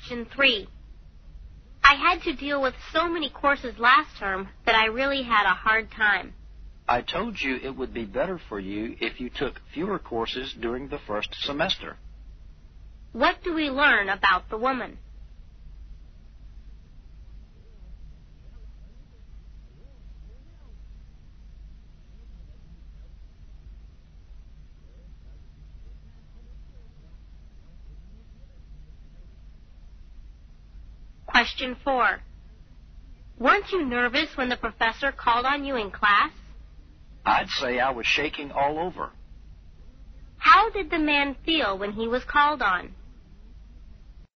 Question 3. I had to deal with so many courses last term that I really had a hard time. I told you it would be better for you if you took fewer courses during the first semester. What do we learn about the woman? Question 4. Weren't you nervous when the professor called on you in class? I'd say I was shaking all over. How did the man feel when he was called on?